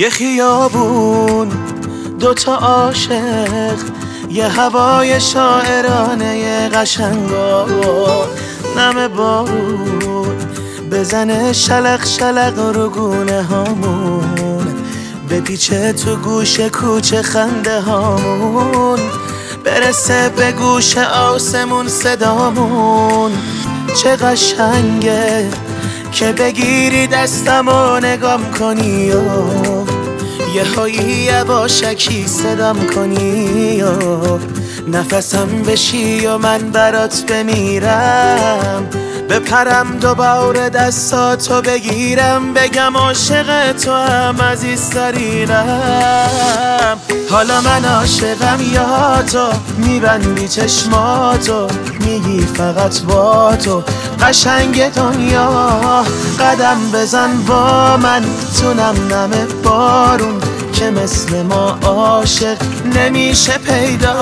یه خیابون، دوتا عاشق، یه هوای شاعرانه قشنگا، نم بارون بزنه شلق شلق رو گونه هامون، بپیچه تو گوش کوچه خنده هامون، برسه به گوش آسمون صدامون. چه قشنگه که بگیری دستم و نگام کنی و یه هایی یواشکی صدام کنی و نفسم بشی و من برات بمیرم، بپرم دوباره دستاتو بگیرم، بگم عاشق تو هم عزیزترینم. حالا من عاشقم یا تو، میبندی چشماتو میگی فقط با تو قشنگ دنیا. قدم بزن با من تو نم نم بارون که مثل ما عاشق نمیشه پیدا.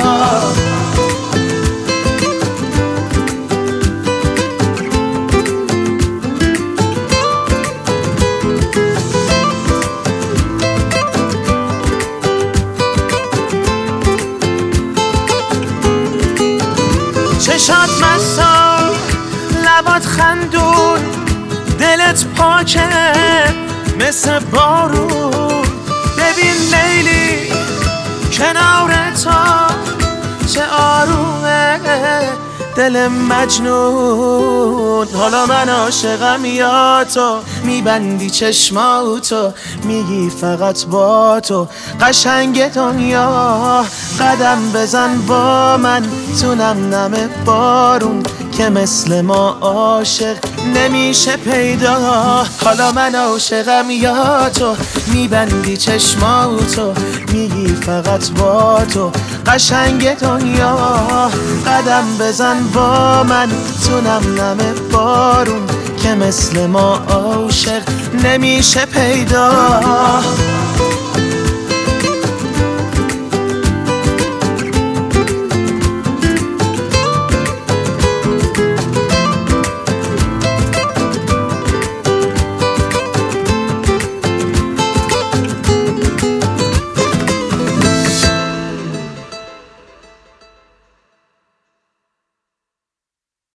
چشات مستا، لبات خندون، دلت پاکه مثل بارون. ببین لیلی کنار تو چه آرومه دل مجنون. حالا من عاشقم یا تو، میبندی چشماتو میگی فقط با تو قشنگ دنیا. قدم بزن با من تو نم نم بارون که مثل ما عاشق نمیشه پیدا. حالا من عاشقم یا تو، میبندی چشماتو میگی فقط با تو قشنگ دنیا. قدم بزن با من تو نم نم بارون که مثل ما عاشق نمیشه پیدا.